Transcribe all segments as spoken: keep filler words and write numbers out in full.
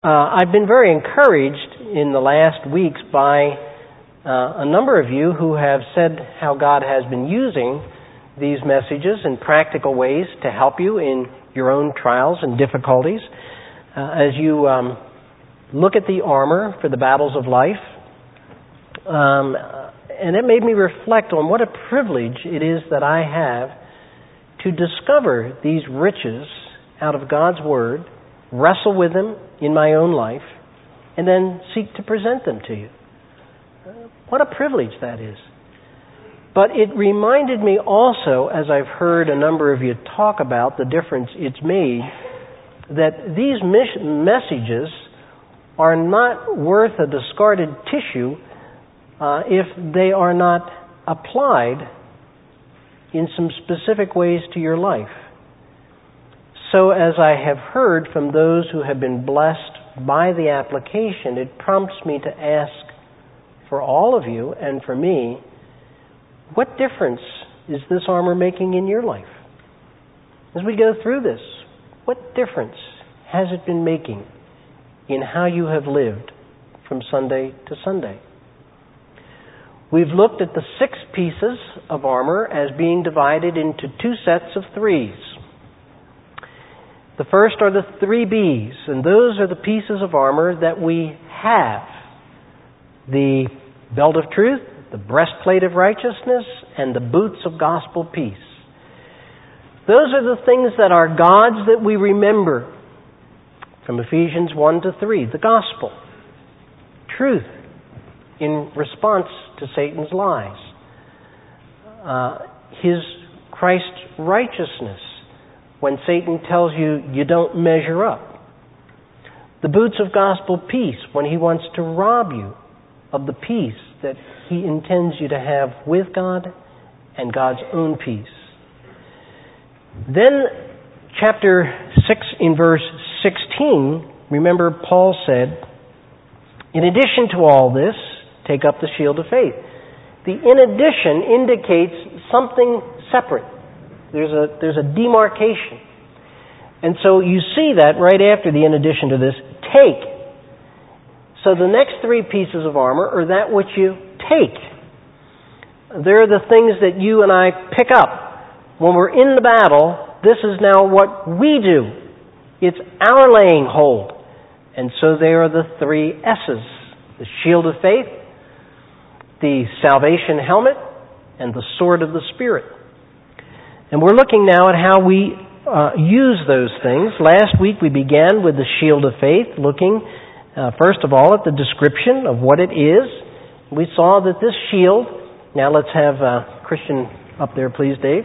Uh, I've been very encouraged in the last weeks by uh, a number of you who have said how God has been using these messages in practical ways to help you in your own trials and difficulties. Uh, as you um, look at the armor for the battles of life, um, and it made me reflect on what a privilege it is that I have to discover these riches out of God's Word, wrestle with them in my own life, and then seek to present them to you. What a privilege that is. But it reminded me also, as I've heard a number of you talk about the difference it's made, that these messages are not worth a discarded tissue uh, if they are not applied in some specific ways to your life. So as I have heard from those who have been blessed by the application, it prompts me to ask for all of you and for me, what difference is this armor making in your life? As we go through this, what difference has it been making in how you have lived from Sunday to Sunday? We've looked at the six pieces of armor as being divided into two sets of threes. The first are the three B's, and those are the pieces of armor that we have. The belt of truth, the breastplate of righteousness, and the boots of gospel peace. Those are the things that are God's that we remember from Ephesians one to three. The gospel, truth in response to Satan's lies. Uh, his Christ's righteousness, when Satan tells you you don't measure up. The boots of gospel peace, when he wants to rob you of the peace that he intends you to have with God and God's own peace. Then, chapter six in verse sixteen, remember Paul said, in addition to all this, take up the shield of faith. The in addition indicates something separate. There's a there's a demarcation. And so you see that right after the in addition to this, take. So the next three pieces of armor are that which you take. They're the things that you and I pick up. When we're in the battle, this is now what we do. It's our laying hold. And so they are the three S's. The shield of faith, the salvation helmet, and the sword of the Spirit. And we're looking now at how we uh, use those things. Last week we began with the shield of faith, looking uh, first of all at the description of what it is. We saw that this shield, now let's have uh, Christian up there please, Dave.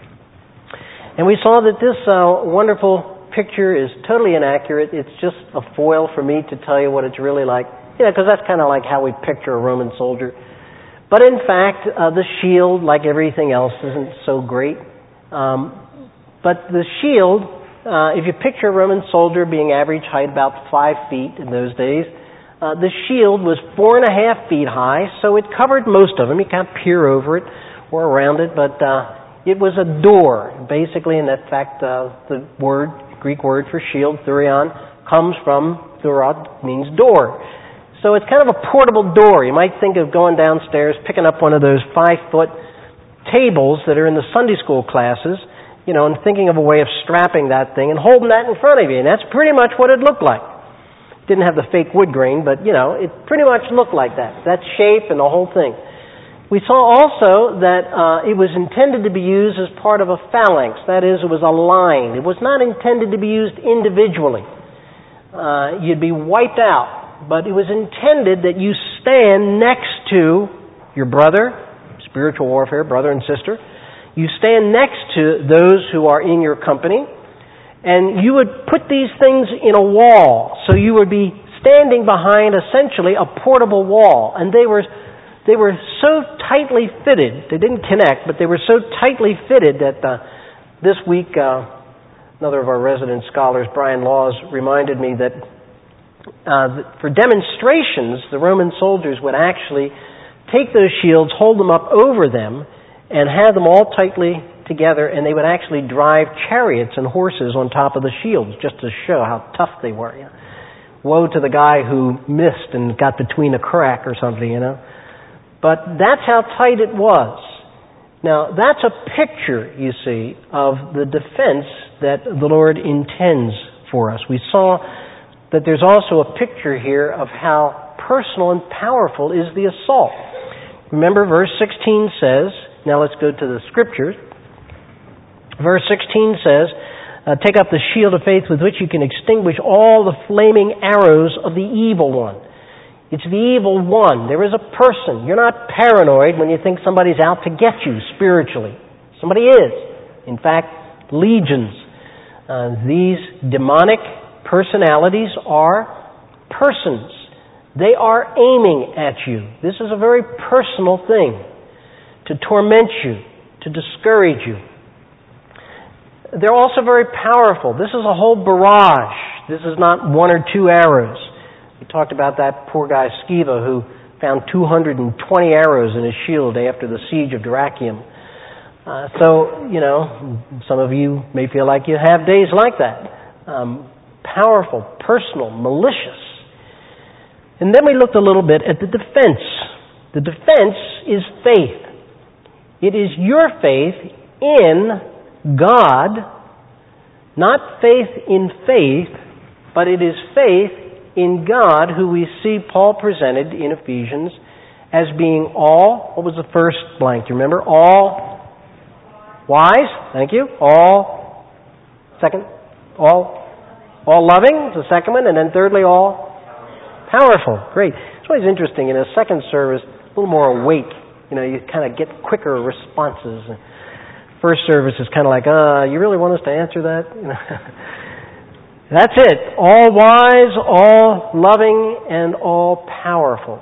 And we saw that this uh, wonderful picture is totally inaccurate. It's just a foil for me to tell you what it's really like. You know, because that's kind of like how we picture a Roman soldier. But in fact, uh, the shield, like everything else, isn't so great. Um, but the shield, uh, if you picture a Roman soldier being average height about five feet in those days, uh, the shield was four and a half feet high, so it covered most of them. You can't peer over it or around it, but uh, it was a door, basically. And in fact, uh, the word, Greek word for shield, thurion, comes from thurod, means door. So it's kind of a portable door. You might think of going downstairs, picking up one of those five-foot tables that are in the Sunday school classes, you know, and thinking of a way of strapping that thing and holding that in front of you. And that's pretty much what it looked like. Didn't have the fake wood grain, but, you know, it pretty much looked like that. That shape and the whole thing. We saw also that uh, it was intended to be used as part of a phalanx. That is, it was a line. It was not intended to be used individually. Uh, you'd be wiped out. But it was intended that you stand next to your brother, spiritual warfare, brother and sister. You stand next to those who are in your company, and you would put these things in a wall. So you would be standing behind essentially a portable wall. And they were they were so tightly fitted, they didn't connect, but they were so tightly fitted that uh, this week, uh, another of our resident scholars, Brian Laws, reminded me that Uh, for demonstrations, the Roman soldiers would actually take those shields, hold them up over them, and have them all tightly together, and they would actually drive chariots and horses on top of the shields just to show how tough they were. You know. woe to the guy who missed and got between a crack or something, you know. But that's how tight it was. Now, that's a picture, you see, of the defense that the Lord intends for us. We saw that there's also a picture here of how personal and powerful is the assault. Remember, verse sixteen says, now let's go to the Scriptures. Verse sixteen says, uh, take up the shield of faith with which you can extinguish all the flaming arrows of the evil one. It's the evil one. There is a person. You're not paranoid when you think somebody's out to get you spiritually. Somebody is. In fact, legions. Uh, these demonic personalities are persons. They are aiming at you. This is a very personal thing. To torment you, to discourage you. They're also very powerful. This is a whole barrage. This is not one or two arrows. We talked about that poor guy Sceva who found two hundred twenty arrows in his shield after the siege of Dyrrhachium. Uh, so, you know, some of you may feel like you have days like that. Um, powerful, personal, malicious. And then we looked a little bit at the defense. The defense is faith. It is your faith in God, not faith in faith, but it is faith in God, who we see Paul presented in Ephesians as being all, what was the first blank? Do you remember? All wise, thank you. All, second, all, all loving, the second one, and then thirdly, all powerful. Great. It's always interesting. In a second service, a little more awake. You know, you kind of get quicker responses. First service is kind of like, uh, you really want us to answer that? You know? That's it. All wise, all loving, and all powerful.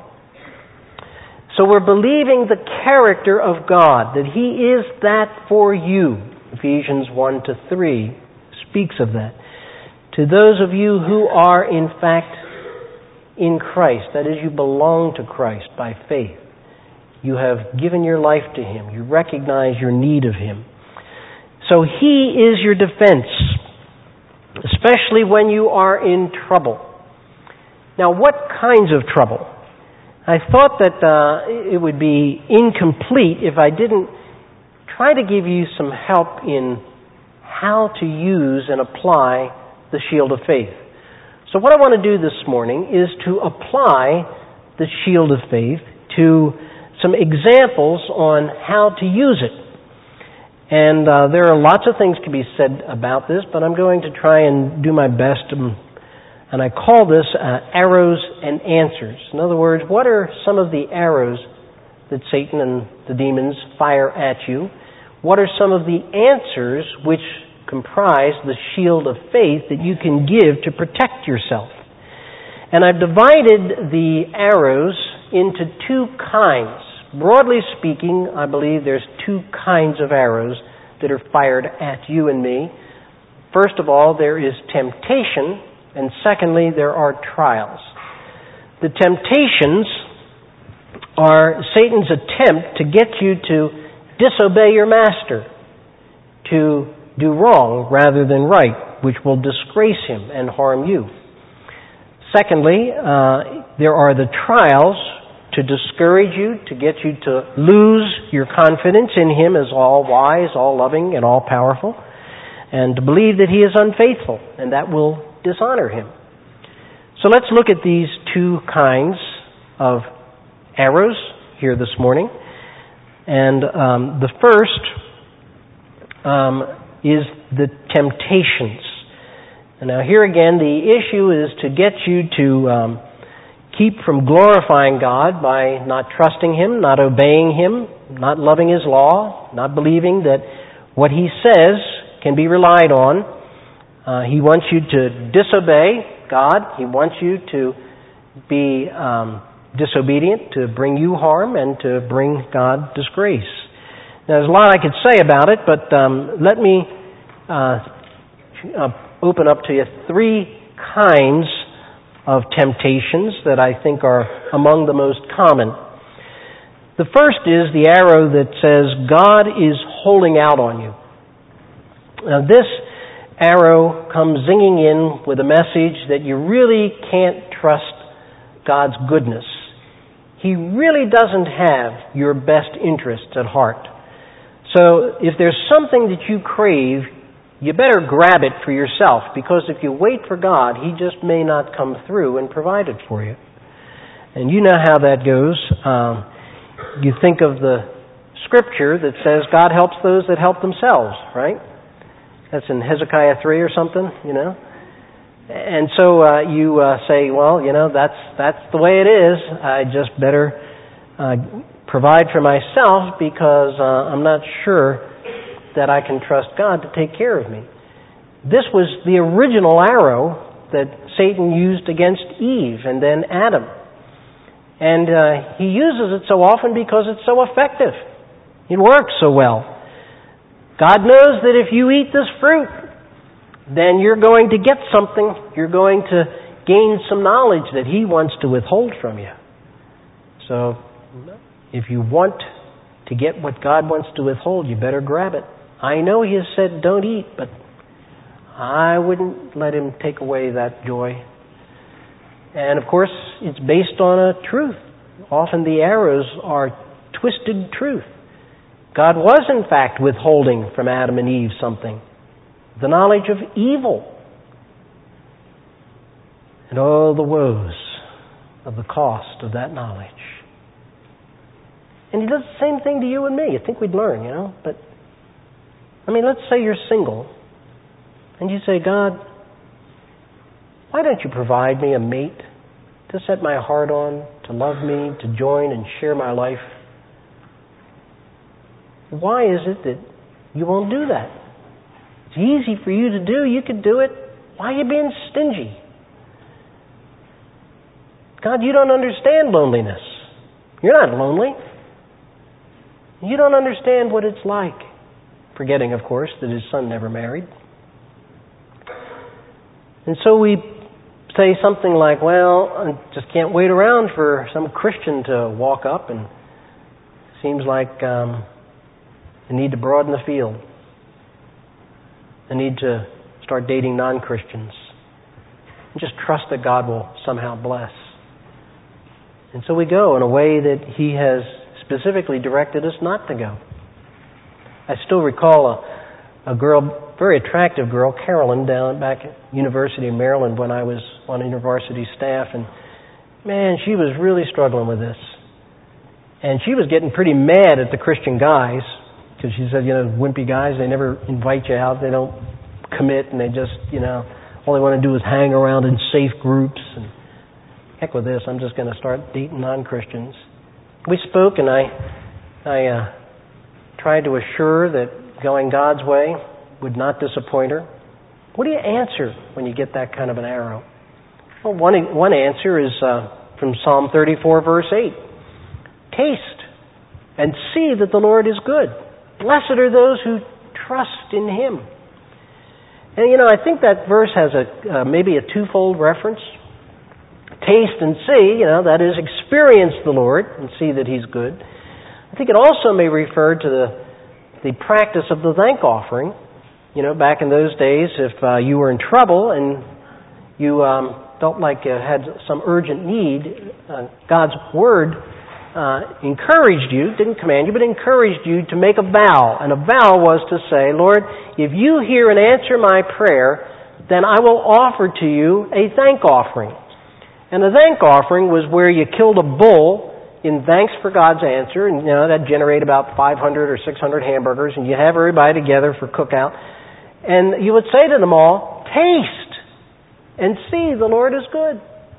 So we're believing the character of God, that He is that for you. Ephesians one to three speaks of that. To those of you who are in fact in Christ, that is, you belong to Christ by faith. You have given your life to Him. You recognize your need of Him. So He is your defense, especially when you are in trouble. Now, what kinds of trouble? I thought that uh, it would be incomplete if I didn't try to give you some help in how to use and apply the shield of faith. So what I want to do this morning is to apply the shield of faith to some examples on how to use it. And uh, there are lots of things to be said about this, but I'm going to try and do my best. To, and I call this uh, arrows and answers. In other words, what are some of the arrows that Satan and the demons fire at you? What are some of the answers which comprise the shield of faith that you can give to protect yourself? And I've divided the arrows into two kinds. Broadly speaking, I believe there's two kinds of arrows that are fired at you and me. First of all, there is temptation, and secondly, there are trials. The temptations are Satan's attempt to get you to disobey your master, to do wrong rather than right, which will disgrace him and harm you. Secondly, uh, there are the trials to discourage you, to get you to lose your confidence in Him as all wise, all loving, and all powerful, and to believe that He is unfaithful, and that will dishonor Him. So let's look at these two kinds of arrows here this morning. And um, the first um, is the temptations. And now here again, the issue is to get you to um, keep from glorifying God by not trusting Him, not obeying Him, not loving His law, not believing that what He says can be relied on. Uh, he wants you to disobey God. He wants you to be um, disobedient, to bring you harm, and to bring God disgrace. Now, there's a lot I could say about it, but um, let me uh, uh, open up to you three kinds of temptations that I think are among the most common. The first is the arrow that says God is holding out on you. Now this arrow comes zinging in with a message that you really can't trust God's goodness. He really doesn't have your best interests at heart. So if there's something that you crave, you better grab it for yourself, because if you wait for God, He just may not come through and provide it for you. And you know how that goes. Um, you think of the scripture that says God helps those that help themselves, right? That's in Hezekiah three or something, you know. And so uh, you uh, say, well, you know, that's that's the way it is. I just better uh, provide for myself, because uh, I'm not sure that I can trust God to take care of me. This was the original arrow that Satan used against Eve and then Adam. And uh, he uses it so often because it's so effective. It works so well. God knows that if you eat this fruit, then you're going to get something. You're going to gain some knowledge that He wants to withhold from you. So if you want to get what God wants to withhold, you better grab it. I know He has said don't eat, but I wouldn't let Him take away that joy. And of course, it's based on a truth. Often the arrows are twisted truth. God was in fact withholding from Adam and Eve something. The knowledge of evil. And all the woes of the cost of that knowledge. And He does the same thing to you and me. You think we'd learn, you know? But, I mean, let's say you're single. And you say, God, why don't you provide me a mate to set my heart on, to love me, to join and share my life? Why is it that you won't do that? It's easy for you to do. You could do it. Why are you being stingy? God, you don't understand loneliness. You're not lonely. You don't understand what it's like. Forgetting, of course, that His Son never married. And so we say something like, well, I just can't wait around for some Christian to walk up, and seems like um, I need to broaden the field. I need to start dating non-Christians. And just trust that God will somehow bless. And so we go in a way that He has specifically directed us not to go. I still recall a, a girl, very attractive girl, Carolyn, down back at University of Maryland when I was on university staff, and man, she was really struggling with this. And she was getting pretty mad at the Christian guys, because she said, you know, wimpy guys, they never invite you out, they don't commit, and they just, you know, all they want to do is hang around in safe groups. And heck with this, I'm just going to start dating non-Christians. We spoke, and I, I uh, tried to assure that going God's way would not disappoint her. What do you answer when you get that kind of an arrow? Well, one one answer is uh, from Psalm thirty-four, verse eight. Taste and see that the Lord is good. Blessed are those who trust in Him. And, you know, I think that verse has a uh, maybe a twofold reference. Taste and see, you know, that is, experience the Lord and see that He's good. I think it also may refer to the the practice of the thank offering. You know, back in those days, if uh, you were in trouble and you um, felt like you had some urgent need, uh, God's Word uh, encouraged you, didn't command you, but encouraged you to make a vow. And a vow was to say, Lord, if you hear and answer my prayer, then I will offer to you a thank offering. And the thank offering was where you killed a bull in thanks for God's answer, and you know that generated about five hundred or six hundred hamburgers, and you have everybody together for cookout, and you would say to them all, taste and see the Lord is good.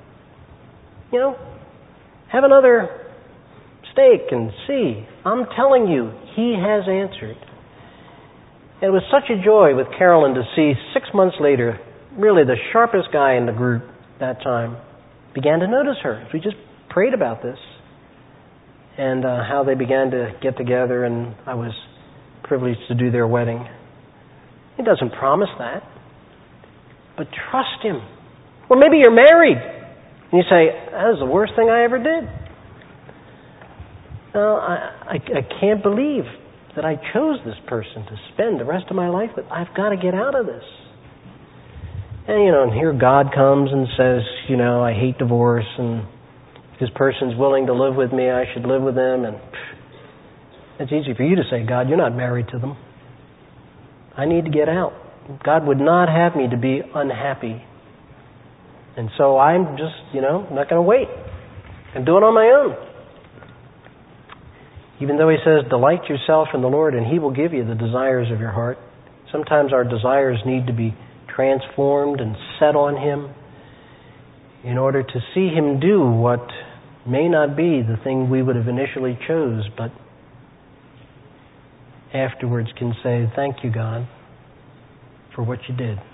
You know, have another steak and see. I'm telling you, He has answered. And it was such a joy with Carolyn to see six months later, really the sharpest guy in the group that time began to notice her. We just prayed about this. And uh, how they began to get together, and I was privileged to do their wedding. He doesn't promise that. But trust Him. Or maybe you're married, and you say, that was the worst thing I ever did. No, I, I, I can't believe that I chose this person to spend the rest of my life with. I've got to get out of this. And, you know, and here God comes and says, you know, I hate divorce, and if this person's willing to live with me, I should live with them. And it's easy for you to say, God, you're not married to them. I need to get out. God would not have me to be unhappy. And so I'm just, you know, not going to wait and do it on my own. Even though he says, delight yourself in the Lord and he will give you the desires of your heart. Sometimes our desires need to be transformed and set on him in order to see him do what may not be the thing we would have initially chose, but afterwards can say, thank you, God, for what you did.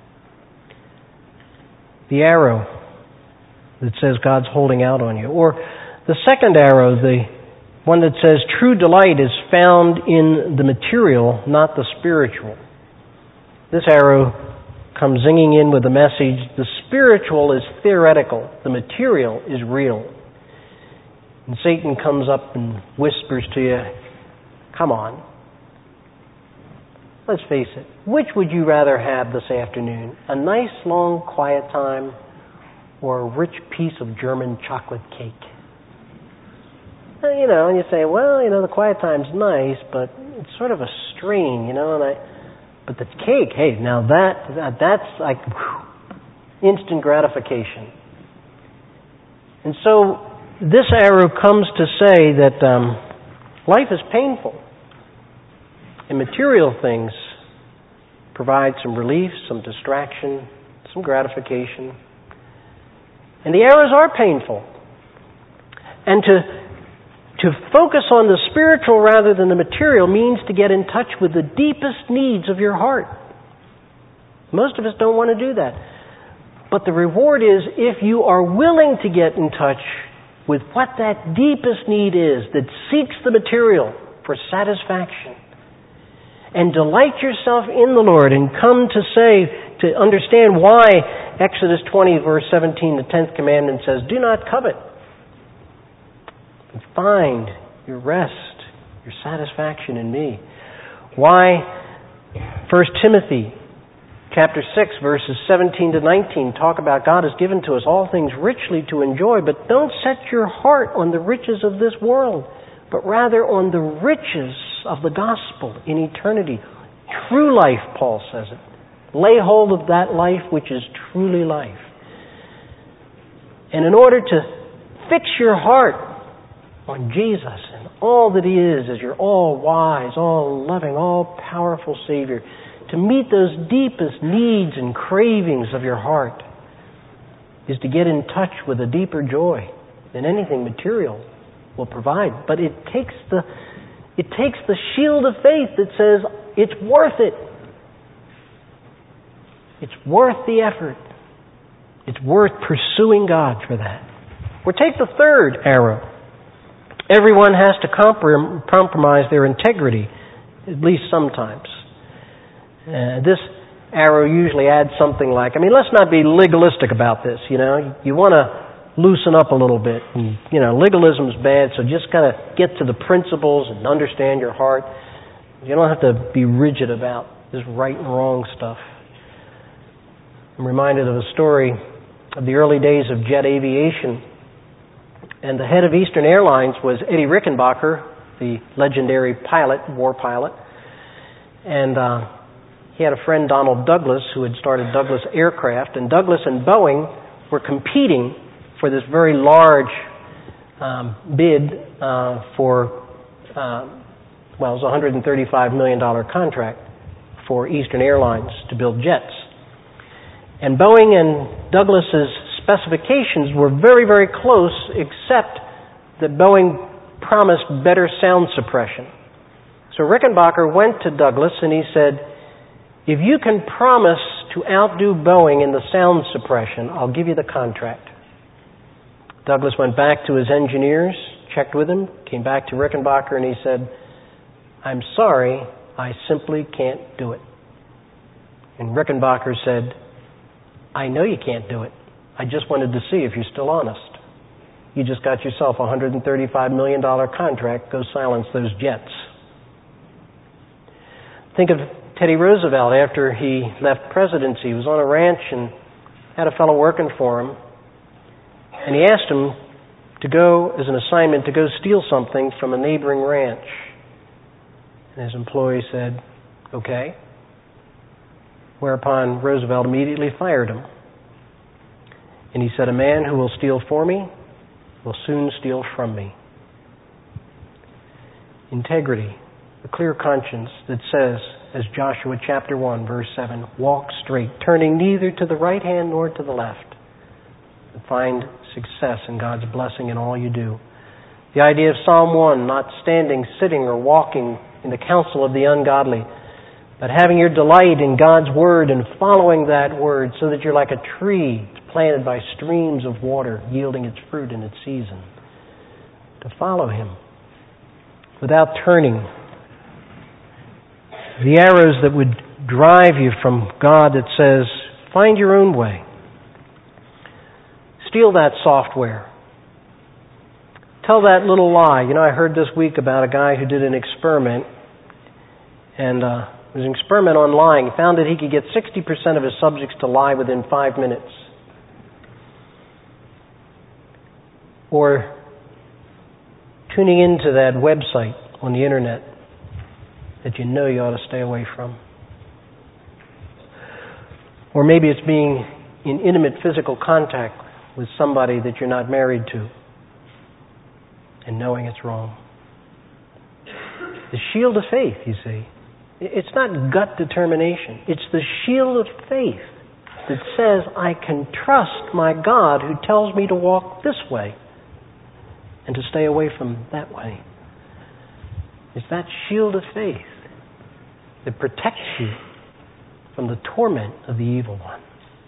The arrow that says God's holding out on you. Or the second arrow, the one that says true delight is found in the material, not the spiritual. This arrow comes zinging in with the message, the spiritual is theoretical, the material is real. And Satan comes up and whispers to you, come on, let's face it, which would you rather have this afternoon? A nice, long, quiet time or a rich piece of German chocolate cake? You know, and you say, well, you know, the quiet time's nice, but it's sort of a strain, you know, and I, but the cake, hey, now that, that that's like whew, instant gratification. And so this arrow comes to say that um, life is painful. And material things provide some relief, some distraction, some gratification. And the arrows are painful. And to to focus on the spiritual rather than the material means to get in touch with the deepest needs of your heart. Most of us don't want to do that. But the reward is if you are willing to get in touch with what that deepest need is that seeks the material for satisfaction, and delight yourself in the Lord and come to say, to understand why Exodus twenty, verse seventeen, the tenth commandment says, do not covet. And find your rest, your satisfaction in me. Why First Timothy chapter six, verses seventeen to nineteen talk about God has given to us all things richly to enjoy, but don't set your heart on the riches of this world, but rather on the riches of the gospel in eternity. True life, Paul says it. Lay hold of that life which is truly life. And in order to fix your heart on Jesus and all that he is as your all-wise, all-loving, all-powerful Savior, to meet those deepest needs and cravings of your heart, is to get in touch with a deeper joy than anything material will provide. But it takes the it takes the shield of faith that says it's worth it. It's worth the effort. It's worth pursuing God for that. Or take the third arrow. Everyone has to comprom- compromise their integrity, at least sometimes. Uh, this arrow usually adds something like, I mean, let's not be legalistic about this, you know. You want to loosen up a little bit. And, you know, legalism's bad, so just kind of get to the principles and understand your heart. You don't have to be rigid about this right and wrong stuff. I'm reminded of a story of the early days of jet aviation. And the head of Eastern Airlines was Eddie Rickenbacker, the legendary pilot, war pilot. And uh, he had a friend, Donald Douglas, who had started Douglas Aircraft. And Douglas and Boeing were competing for this very large um, bid uh, for, uh, well, it was a one hundred thirty-five million dollars contract for Eastern Airlines to build jets. And Boeing and Douglas's specifications were very, very close, except that Boeing promised better sound suppression. So Rickenbacker went to Douglas and he said, if you can promise to outdo Boeing in the sound suppression, I'll give you the contract. Douglas went back to his engineers, checked with him, came back to Rickenbacker, and he said, I'm sorry, I simply can't do it. And Rickenbacker said, I know you can't do it. I just wanted to see if you're still honest. You just got yourself a one hundred thirty-five million dollars contract. Go silence those jets. Think of Teddy Roosevelt, after he left presidency, was on a ranch and had a fellow working for him, and he asked him to go, as an assignment, to go steal something from a neighboring ranch. And his employee said, okay. Whereupon Roosevelt immediately fired him. And he said, a man who will steal for me will soon steal from me. Integrity, a clear conscience that says, as Joshua chapter one, verse seven, walk straight, turning neither to the right hand nor to the left, and find success and God's blessing in all you do. The idea of Psalm one, not standing, sitting, or walking in the counsel of the ungodly, but having your delight in God's Word and following that Word so that you're like a tree planted by streams of water, yielding its fruit in its season. To follow Him without turning. The arrows that would drive you from God that says, find your own way. Steal that software. Tell that little lie. You know, I heard this week about a guy who did an experiment, and uh, it was an experiment on lying. He found that he could get sixty percent of his subjects to lie within five minutes. Or tuning into that website on the internet that you know you ought to stay away from. Or maybe it's being in intimate physical contact with somebody that you're not married to and knowing it's wrong. The shield of faith, you see. It's not gut determination. It's the shield of faith that says, I can trust my God who tells me to walk this way and to stay away from that way. It's that shield of faith that protects you from the torment of the evil one.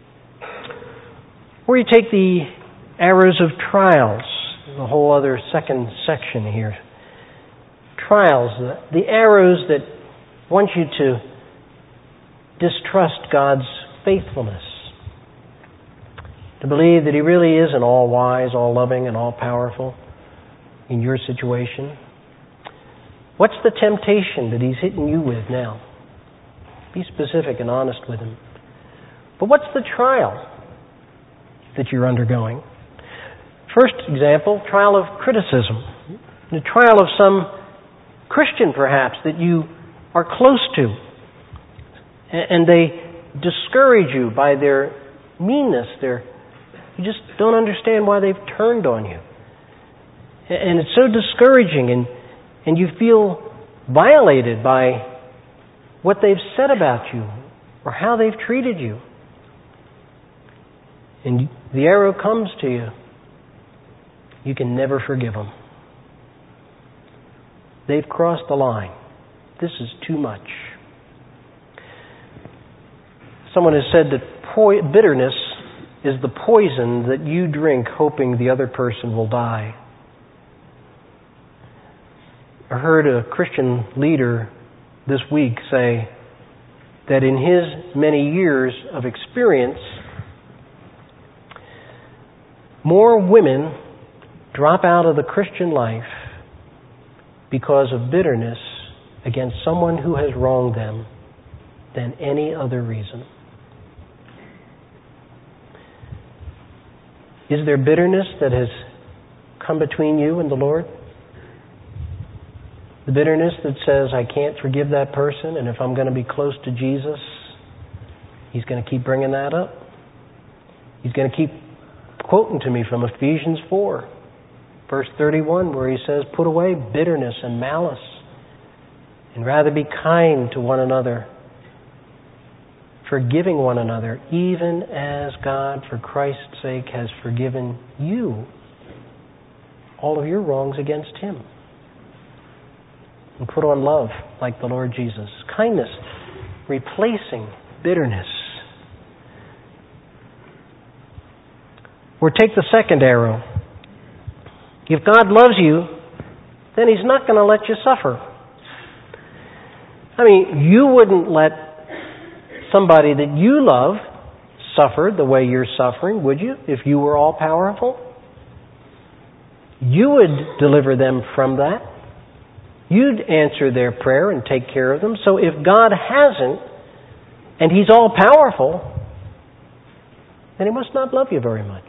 Or you take the arrows of trials, the whole other second section here. Trials, the, the arrows that want you to distrust God's faithfulness, to believe that He really isn't all-wise, all-loving, and all-powerful in your situation. What's the temptation that He's hitting you with now? Be specific and honest with Him. But what's the trial that you're undergoing? First example, trial of criticism. The trial of some Christian, perhaps, that you are close to. And they discourage you by their meanness. Their, you just don't understand why they've turned on you. And it's so discouraging, and, and you feel violated by what they've said about you or how they've treated you. And the arrow comes to you. You can never forgive them. They've crossed the line. This is too much. Someone has said that po- bitterness is the poison that you drink hoping the other person will die. I heard a Christian leader this week say that in his many years of experience, more women drop out of the Christian life because of bitterness against someone who has wronged them than any other reason. Is there bitterness that has come between you and the Lord? The bitterness that says, I can't forgive that person, and if I'm going to be close to Jesus, He's going to keep bringing that up. He's going to keep quoting to me from Ephesians four, verse thirty-one, where he says, put away bitterness and malice, and rather be kind to one another, forgiving one another, even as God, for Christ's sake, has forgiven you all of your wrongs against Him. And put on love like the Lord Jesus. Kindness, replacing bitterness. Or take the second arrow. If God loves you, then He's not going to let you suffer. I mean, you wouldn't let somebody that you love suffer the way you're suffering, would you, if you were all-powerful? You would deliver them from that. You'd answer their prayer and take care of them. So if God hasn't, and He's all-powerful, then He must not love you very much.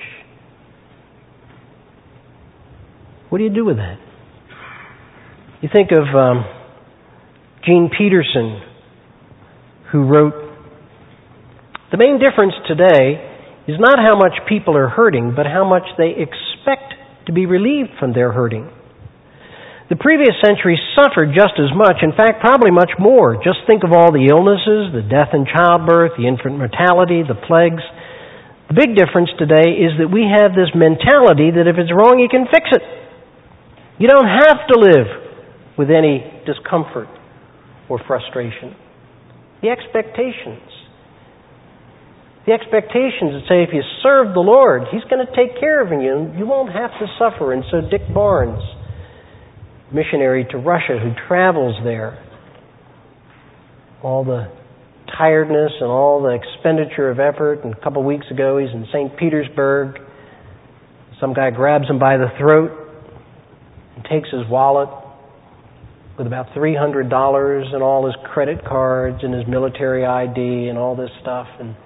What do you do with that? You think of um, Gene Peterson, who wrote, "The main difference today is not how much people are hurting, but how much they expect to be relieved from their hurting. The previous century suffered just as much, in fact, probably much more. Just think of all the illnesses, the death in childbirth, the infant mortality, the plagues. The big difference today is that we have this mentality that if it's wrong, you can fix it. You don't have to live with any discomfort or frustration." The expectations. The expectations that say if you serve the Lord, He's going to take care of you. You won't have to suffer. And so Dick Barnes, missionary to Russia who travels there, all the tiredness and all the expenditure of effort, and a couple of weeks ago he's in Saint Petersburg. Some guy grabs him by the throat and takes his wallet with about three hundred dollars and all his credit cards and his military I D and all this stuff. And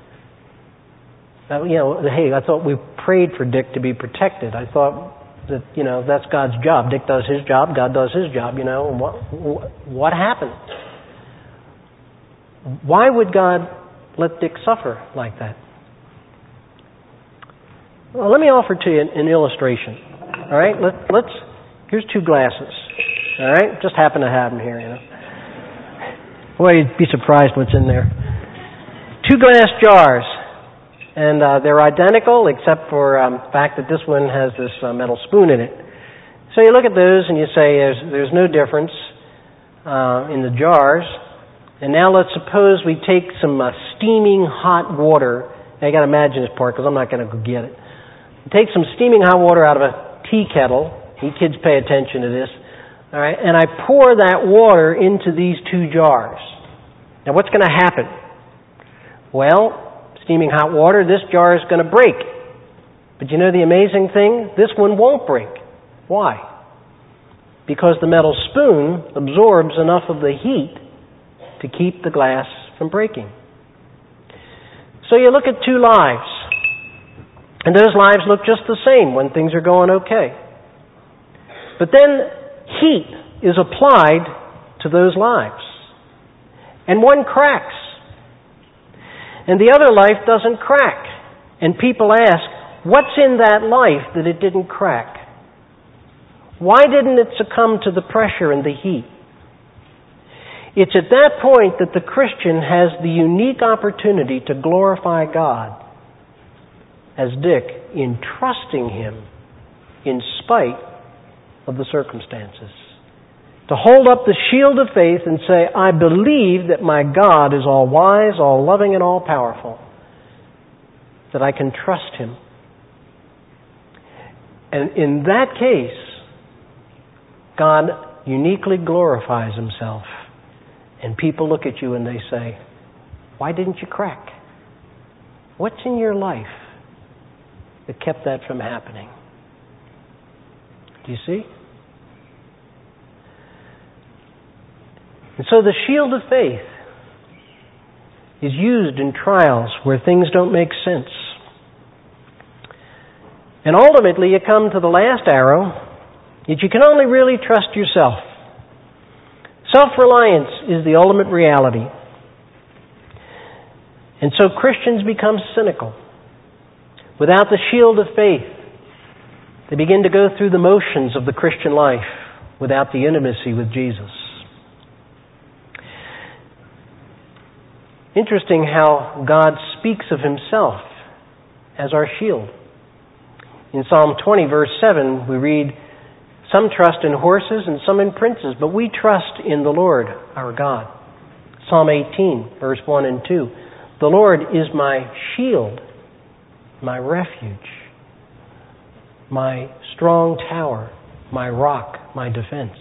you know, hey, I thought we prayed for Dick to be protected. I thought that, you know, that's God's job. Dick does his job, God does His job, you know. And what, what happened? Why would God let Dick suffer like that? Well, let me offer to you an, an illustration. All right, let, let's. Here's two glasses. All right, just happen to have them here, you know. Boy, you'd be surprised what's in there. Two glass jars. And uh, they're identical except for um, the fact that this one has this uh, metal spoon in it. So you look at those and you say there's, there's no difference uh, in the jars. And now let's suppose we take some uh, steaming hot water. Now you got to imagine this part because I'm not going to go get it. Take some steaming hot water out of a tea kettle. You kids pay attention to this. All right, and I pour that water into these two jars. Now what's going to happen? Well, steaming hot water, this jar is going to break. But you know the amazing thing? This one won't break. Why? Because the metal spoon absorbs enough of the heat to keep the glass from breaking. So you look at two lives, and those lives look just the same when things are going okay. But then heat is applied to those lives, and one cracks. And the other life doesn't crack. And people ask, what's in that life that it didn't crack? Why didn't it succumb to the pressure and the heat? It's at that point that the Christian has the unique opportunity to glorify God, as Dick, in trusting Him in spite of the circumstances. To hold up the shield of faith and say, I believe that my God is all wise, all loving, and all powerful. That I can trust Him. And in that case, God uniquely glorifies Himself. And people look at you and they say, why didn't you crack? What's in your life that kept that from happening? Do you see? And so the shield of faith is used in trials where things don't make sense. And ultimately you come to the last arrow that you can only really trust yourself. Self-reliance is the ultimate reality. And so Christians become cynical. Without the shield of faith, they begin to go through the motions of the Christian life without the intimacy with Jesus. Interesting how God speaks of Himself as our shield. In Psalm twenty, verse seven, we read, some trust in horses and some in princes, but we trust in the Lord our God. Psalm eighteen, verse one and two, the Lord is my shield, my refuge, my strong tower, my rock, my defense.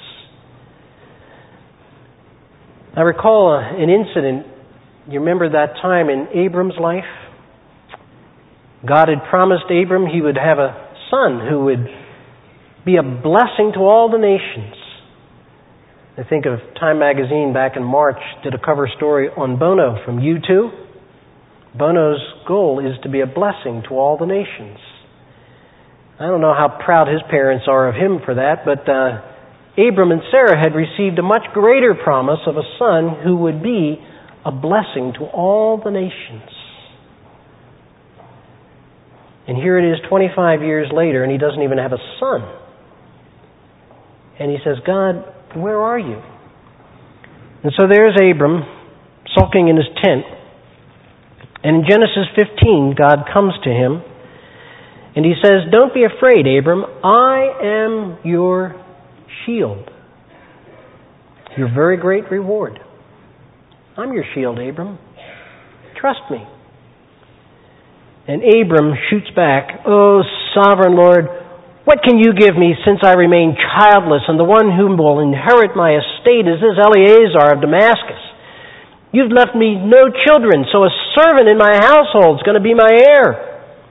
I recall an incident. You remember that time in Abram's life? God had promised Abram he would have a son who would be a blessing to all the nations. I think of Time magazine back in March did a cover story on Bono from U two. Bono's goal is to be a blessing to all the nations. I don't know how proud his parents are of him for that, but uh, Abram and Sarah had received a much greater promise of a son who would be a blessing to all the nations. And here it is twenty-five years later, and he doesn't even have a son. And he says, God, where are you? And so there's Abram sulking in his tent. And in Genesis fifteen, God comes to him and he says, don't be afraid, Abram. I am your shield. Your very great reward. I'm your shield, Abram. Trust me. And Abram shoots back, oh, sovereign Lord, what can you give me since I remain childless, and the one whom will inherit my estate is this Eleazar of Damascus? You've left me no children, so a servant in my household is going to be my heir.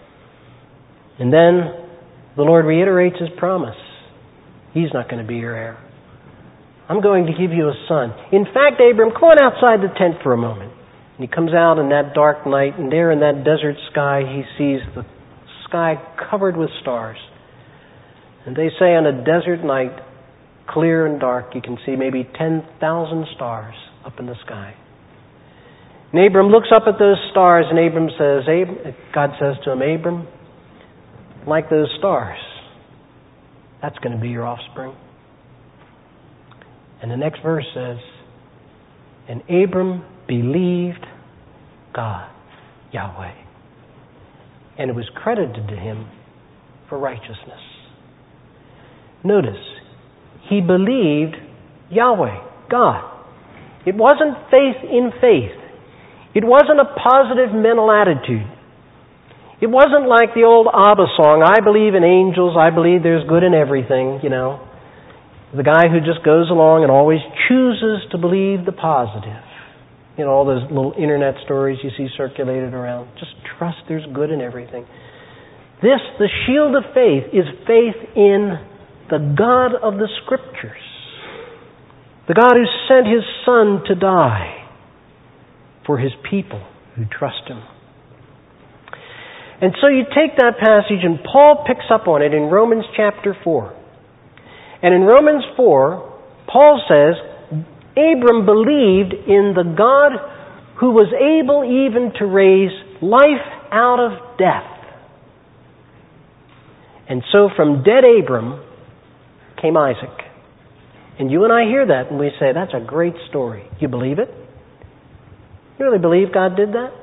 And then the Lord reiterates his promise. He's not going to be your heir. I'm going to give you a son. In fact, Abram, come on outside the tent for a moment. And he comes out in that dark night, and there in that desert sky, he sees the sky covered with stars. And they say on a desert night, clear and dark, you can see maybe ten thousand stars up in the sky. And Abram looks up at those stars, and Abram says, Ab- God says to him, Abram, like those stars, that's going to be your offspring. And the next verse says, and Abram believed God, Yahweh, and it was credited to him for righteousness. Notice, he believed Yahweh, God. It wasn't faith in faith. It wasn't a positive mental attitude. It wasn't like the old ABBA song, I believe in angels, I believe there's good in everything, you know. The guy who just goes along and always chooses to believe the positive. You know, all those little internet stories you see circulated around. Just trust there's good in everything. This, the shield of faith, is faith in the God of the Scriptures. The God who sent His Son to die for His people who trust Him. And so you take that passage and Paul picks up on it in Romans chapter four. And in Romans four, Paul says, Abram believed in the God who was able even to raise life out of death. And so from dead Abram came Isaac. And you and I hear that and we say, that's a great story. You believe it? You really believe God did that?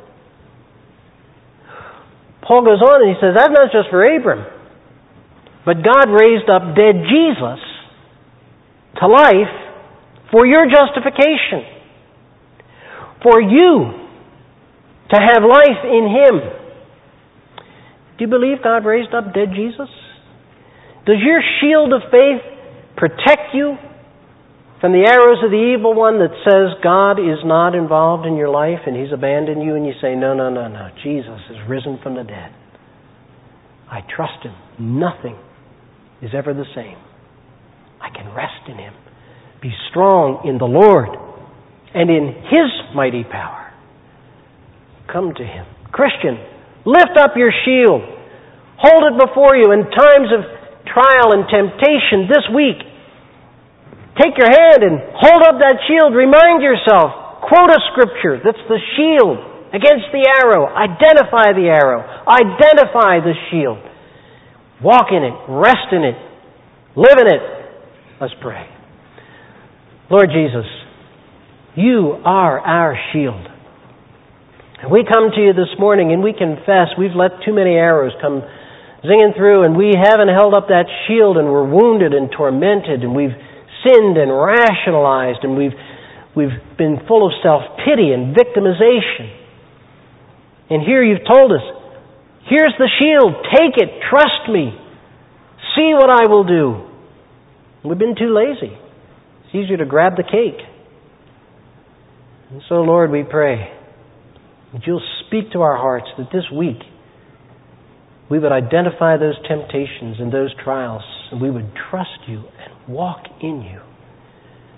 Paul goes on and he says, that's not just for Abram, but God raised up dead Jesus to life for your justification, for you to have life in Him. Do you believe God raised up dead Jesus? Does your shield of faith protect you from the arrows of the evil one that says God is not involved in your life and He's abandoned you, and you say, no, no, no, no, Jesus is risen from the dead. I trust Him. Nothing is ever the same. I can rest in Him. Be strong in the Lord and in His mighty power. Come to Him. Christian, lift up your shield. Hold it before you in times of trial and temptation this week. Take your hand and hold up that shield. Remind yourself. Quote a scripture that's the shield against the arrow. Identify the arrow. Identify the shield. Walk in it. Rest in it. Live in it. Let's pray. Lord Jesus, You are our shield. And we come to You this morning and we confess we've let too many arrows come zinging through, and we haven't held up that shield, and we're wounded and tormented, and we've sinned and rationalized, and we've we've been full of self-pity and victimization. And here You've told us, here's the shield, take it, trust Me, see what I will do. We've been too lazy. It's easier to grab the cake. And so, Lord, we pray that You'll speak to our hearts, that this week we would identify those temptations and those trials, and we would trust You and walk in You.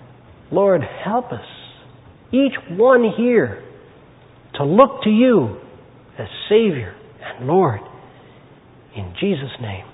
Lord, help us, each one here, to look to You as Savior and Lord. In Jesus' name.